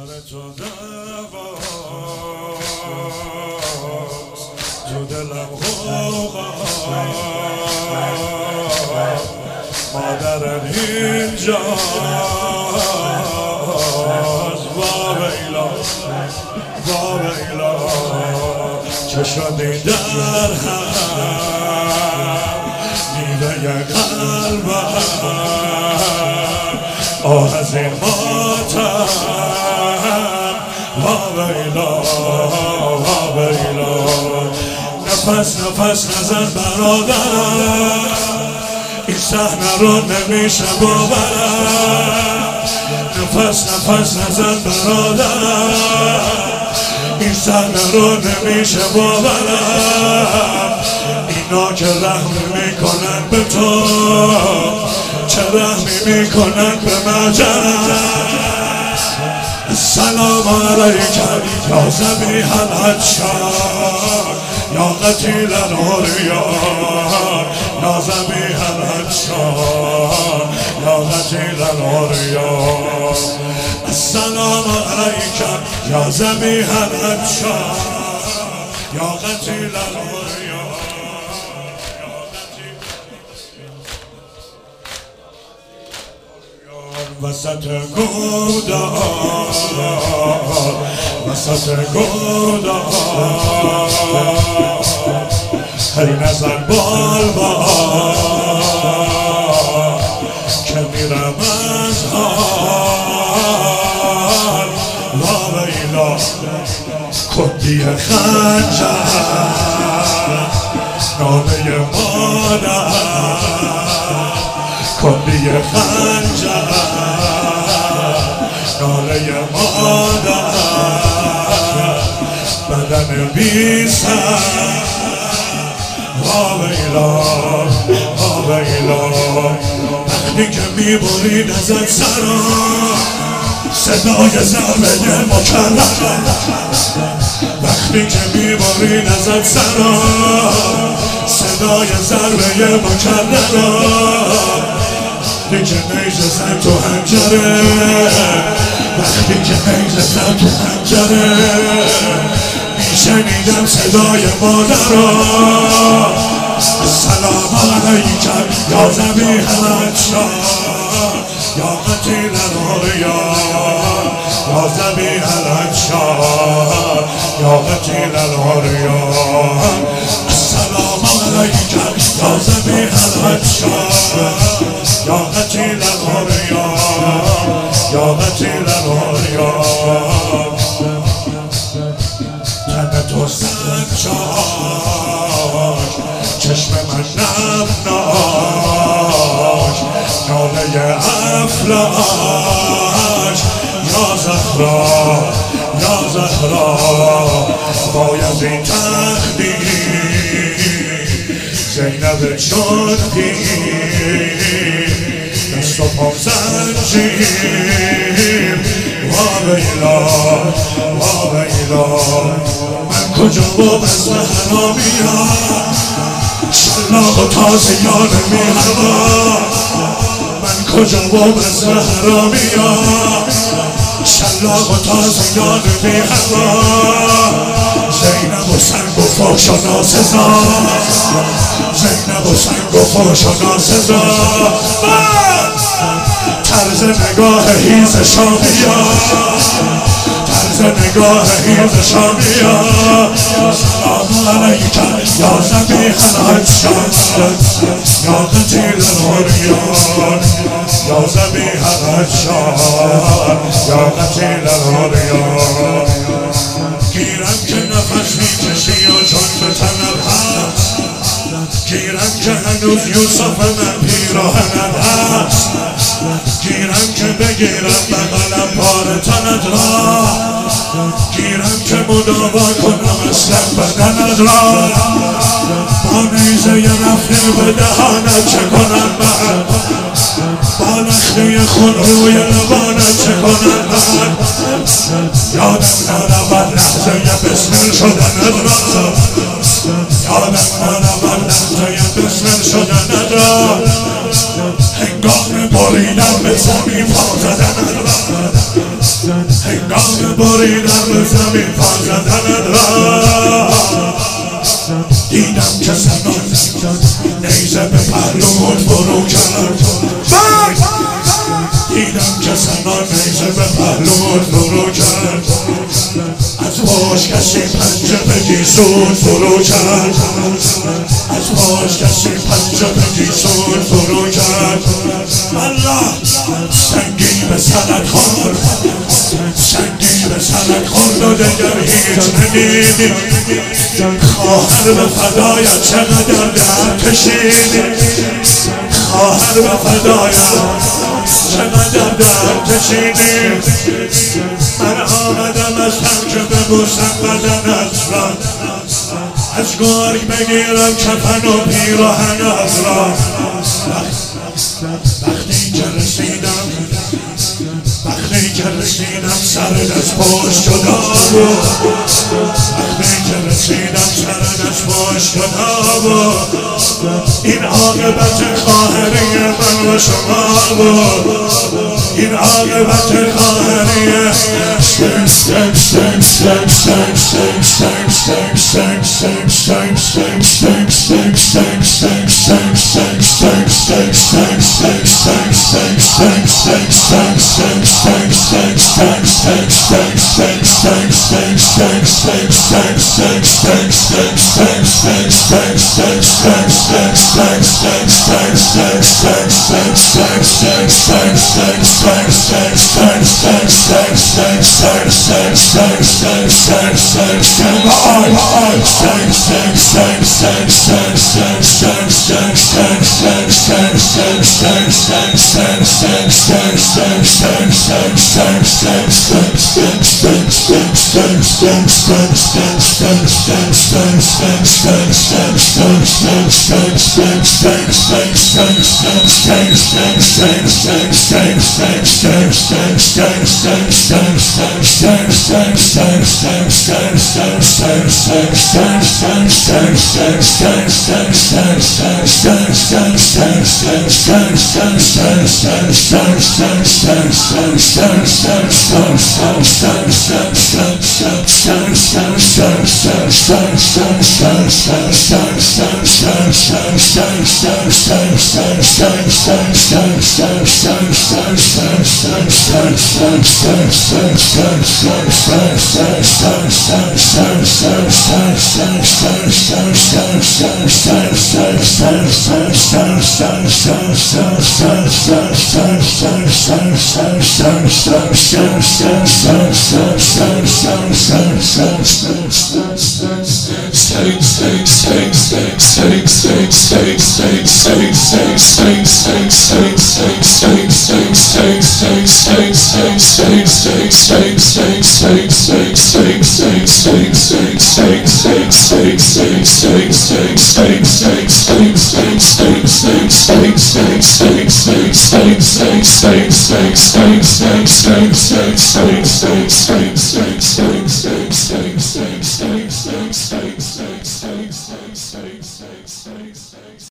سر تو دواست تو دلم غوغاست مادرم اینجاست واویلا واویلا چه شدی در هم میوه قلبم آه از این ماتم واویلا واویلا نفس نفس نزن برادرم این صحنه رو نمیشه باورم نفس نفس نزن برادرم این صحنه رو نمیشه باورم اینا که رحم میکنن به تو چه رحمی میکنن به مجرم السلام علیکم یا ذبیح العطشان یا قتیل العریان یا ذبیح العطشان یا قتیل العریان السلام علیکم یا ذبیح العطشان یا قتیل العریان وسط گودان وسط گودان هی نزن بال بال که میرم از حال واویلا کندی خنجر نامه مادر کندی خنجر ناله مادر بدن بی سر واویلا واویلا وقتی که میبرید ازت سرا صدای ضربه مکرر وقتی که میبرید ازت سرا صدای ضربه مکرر وقتی که نیزه زد تو حنجره وقتی که نیزه زد تو حنجره میشنیدم صدای مادرها السلام علیکم یا ذبیح العطشان یا قتیل العریان یا ذبیح العطشان یا قتیل العریان السلام علیکم یا ذبیح العطشان یا قتیل العریان یا قتیل العریان تن تو سنجاک چشم من نمناک ناله افلاک یا زهرا یا زهرا باید این تقدیر زینب چون پیر دست و پام زنجیر واویلا واویلا من کجا و بزم حرامیم شلاق و تازیان میهوا من کجا و بزم حرامیم شلاق و تازیان میهوا زینب و سنگ و فحش و ناسزا زینب و سنگ و فحش و ناسزا طرز نگاه هیز شامیا طرز نگاه هیز شامیا سلام علیکم یا ذبیح العطشان یا قتیل العریان یا ذبیح العطشان یا قتیل العریان گیرم که نفس میکشی و چون به تنم هست گیرم که هنوز یوسف من پیراهنم هست گیرم که بگیرم بغلم پار تنت را گیرم که مداوا کنم اصلا بدنت را با نیزه رفته به دهانت چه کنم من با نخله خون روی لبانت چه کنم من یادم نرود لحظه بسمل شدنت را یادم نرود لحظه بسمل شدنت را هنگام بریدن به زمین پا زدنت را هنگام پهلوت فرو کرد دیدم که سنان نیزه به پهلوت فرو کرد از باش کسی پنجه به گیسون فرو کرد از باش کسی پنجه به گیسون فرو کرد الله سنگی به سرت خورد سنگی به سرت خورد و دگر هیچ ندیدی خواهر به فدایت چقدر درد کشیدی خواهر به فدایت چقدر درد کشیدی من آمدم از هم که ببوسم بدنت را از گرگ بگیرم کفن و پیراهنت را وقتی که رسیدم سرت از پشت جدا بود وقتی که رسیدم سرت از پشت جدا بود این عاقبت خواهری من و شما بود این عاقبت خواهری Steak.